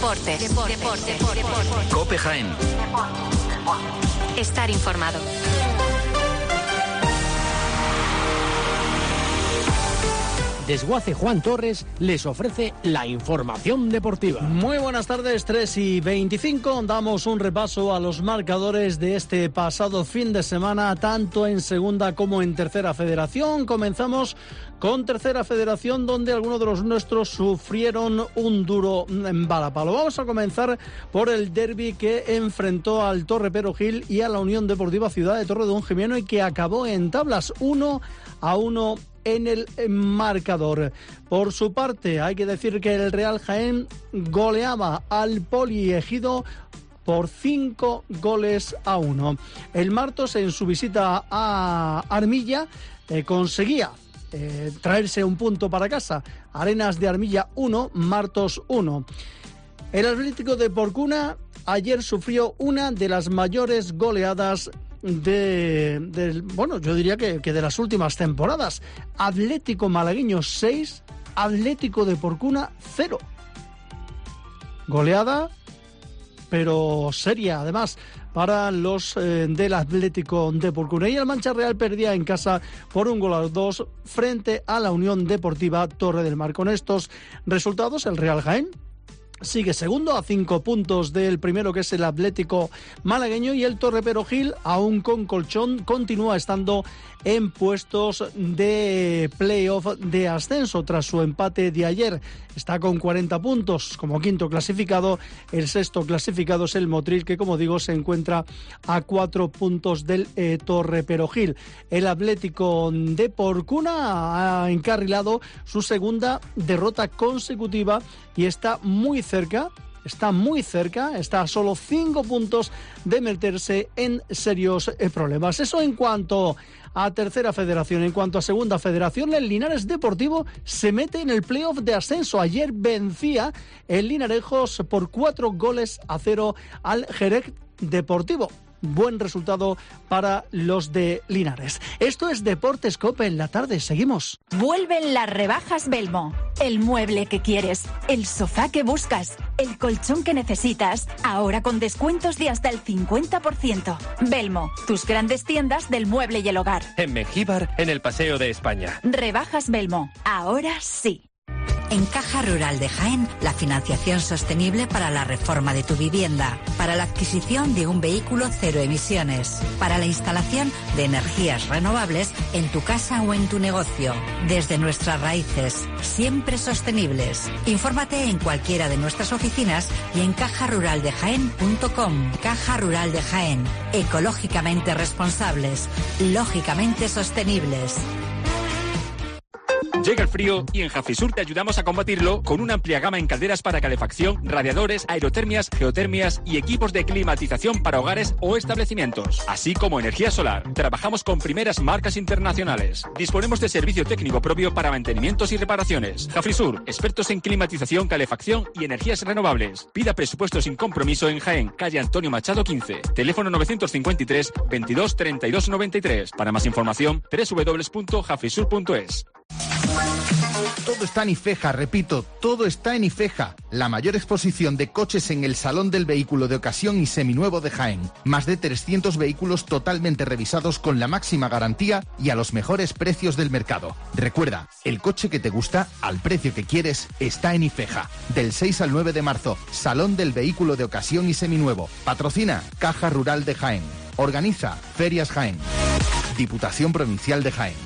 Deportes. COPE Jaén. Estar informado. Desguace Juan Torres les ofrece la información deportiva. Muy buenas tardes, 3:25. Damos un repaso a los marcadores de este pasado fin de semana, tanto en segunda como en tercera federación. Comenzamos con tercera federación, donde algunos de los nuestros sufrieron un duro balapalo. Vamos a comenzar por el derbi que enfrentó al Torre Perogil y a la Unión Deportiva Ciudad de Torredonjimeno y que acabó en tablas 1-1 en el marcador. Por su parte, hay que decir que el Real Jaén goleaba al Poliegido por 5-1. El Martos, en su visita a Armilla, conseguía traerse un punto para casa. Arenas de Armilla 1, Martos 1. El Atlético de Porcuna ayer sufrió una de las mayores goleadas yo diría que de las últimas temporadas. Atlético Malagueño 6, Atlético de Porcuna 0. Goleada, pero seria, además, para los del Atlético de Porcuna. Y el Mancha Real perdía en casa por 1-2 frente a la Unión Deportiva Torre del Mar. Con estos resultados, el Real Jaén sigue segundo a 5 puntos del primero, que es el Atlético Malagueño, y el Torre Perogil, aún con colchón, continúa estando en puestos de playoff de ascenso tras su empate de ayer. Está con 40 puntos como quinto clasificado. El sexto clasificado es el Motril, que, como digo, se encuentra a 4 puntos del Torre Perogil. El Atlético de Porcuna ha encarrilado su segunda derrota consecutiva y está muy cerca, está a solo 5 puntos de meterse en serios problemas. Eso en cuanto a tercera federación. En cuanto a segunda federación, el Linares Deportivo se mete en el playoff de ascenso. Ayer vencía el Linarejos por 4-0 al Jerez Deportivo. Buen resultado para los de Linares. Esto es Deportes COPE en la tarde. Seguimos. Vuelven las rebajas Belmo. El mueble que quieres, el sofá que buscas, el colchón que necesitas, ahora con descuentos de hasta el 50%. Belmo, tus grandes tiendas del mueble y el hogar. En Mengíbar, en el Paseo de España. Rebajas Belmo. Ahora sí. En Caja Rural de Jaén, la financiación sostenible para la reforma de tu vivienda, para la adquisición de un vehículo cero emisiones, para la instalación de energías renovables en tu casa o en tu negocio. Desde nuestras raíces, siempre sostenibles. Infórmate en cualquiera de nuestras oficinas y en cajaruraldejaén.com. Caja Rural de Jaén, ecológicamente responsables, lógicamente sostenibles. Llega el frío y en Jafisur te ayudamos a combatirlo con una amplia gama en calderas para calefacción, radiadores, aerotermias, geotermias y equipos de climatización para hogares o establecimientos, así como energía solar. Trabajamos con primeras marcas internacionales. Disponemos de servicio técnico propio para mantenimientos y reparaciones. Jafisur, expertos en climatización, calefacción y energías renovables. Pida presupuesto sin compromiso en Jaén, calle Antonio Machado 15. Teléfono 953 22 32 93. Para más información, www.jafisur.es. Todo está en Ifeja, repito, todo está en Ifeja. La mayor exposición de coches en el Salón del Vehículo de Ocasión y Seminuevo de Jaén. Más de 300 vehículos totalmente revisados con la máxima garantía y a los mejores precios del mercado. Recuerda, el coche que te gusta, al precio que quieres, está en Ifeja. Del 6 al 9 de marzo, Salón del Vehículo de Ocasión y Seminuevo. Patrocina Caja Rural de Jaén. Organiza Ferias Jaén. Diputación Provincial de Jaén.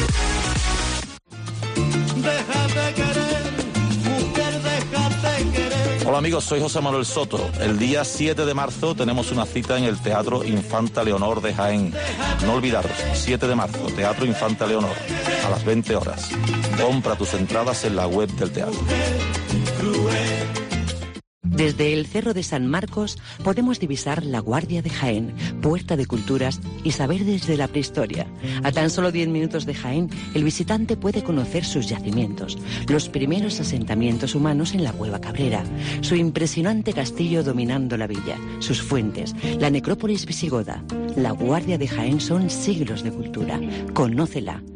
Hola amigos, soy José Manuel Soto. El día 7 de marzo tenemos una cita en el Teatro Infanta Leonor de Jaén. No olvidaros, 7 de marzo, Teatro Infanta Leonor, a las 20 horas. Compra tus entradas en la web del teatro. Desde el Cerro de San Marcos podemos divisar la Guardia de Jaén, puerta de culturas y saber desde la prehistoria. A tan solo 10 minutos de Jaén, el visitante puede conocer sus yacimientos, los primeros asentamientos humanos en la Cueva Cabrera, su impresionante castillo dominando la villa, sus fuentes, la necrópolis visigoda. La Guardia de Jaén son siglos de cultura. Conócela.